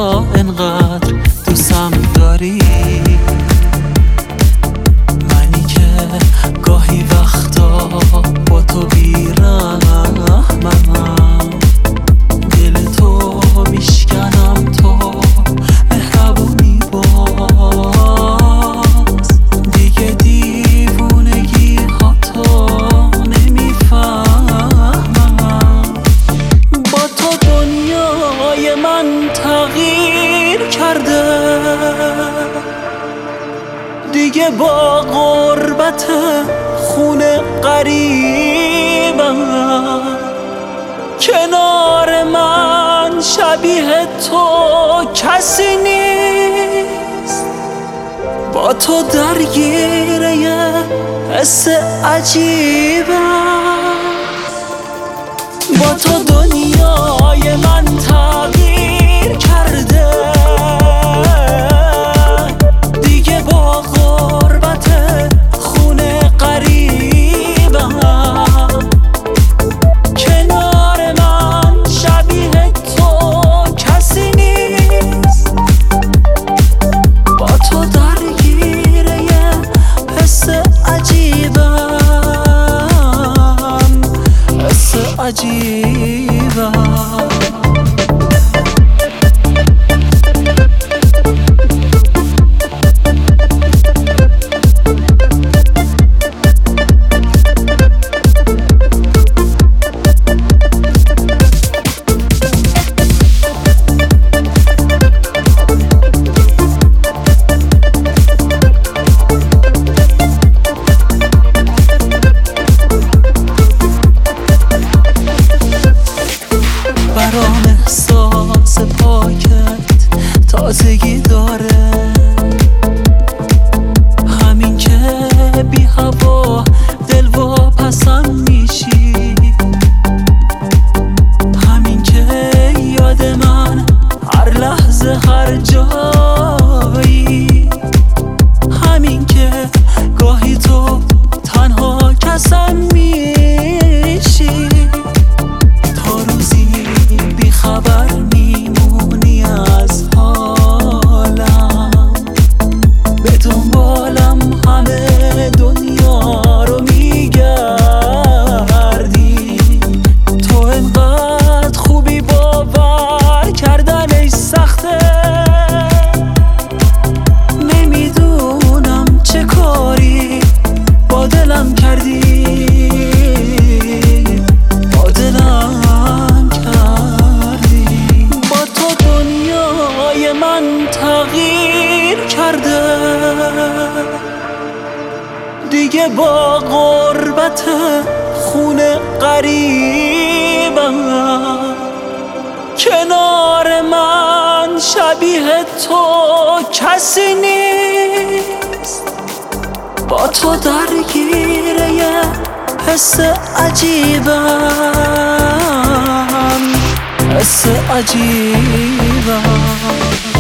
چرا انقدر دوستم داری؟ منی که گاهی وقتا با تو بی‌رحمم، دل تو میشکنم تو مهربونی باز، دیگه دیوونگی ها تو نمیفهمم. با تو دنیای من تغییر کرده، دیگه با غربت خونه قریبم، کنار من شبیه تو کسی نیست. با تو درگیر یه حس عجیبم، با تو دنیای من تغییر کرده، دیگه با غربت خونه قریبم، کنار من شبیه تو کسی نیست. با تو درگیر یه حس عجیبم، حس عجیبم. برام احساس پاکت تازگی داره، همین که بی هوا دل واپسم میشی، همین که یاد من هر لحظه هر جایی، همین که گاهی تو تنها کسم میشی، خبر میمونی از حالم، به دنبالم همه دنیا رو میگردی، تو انقدر خوبی باور کردنش سخته، نمیدونم چه کاری با دلم کردی، با دلم من تغییر کرده، دیگه با غربت خونه قریبم، کنار من شبیه تو کسی نیست. با تو درگیر یه حس عجیبم، حس عجیبم.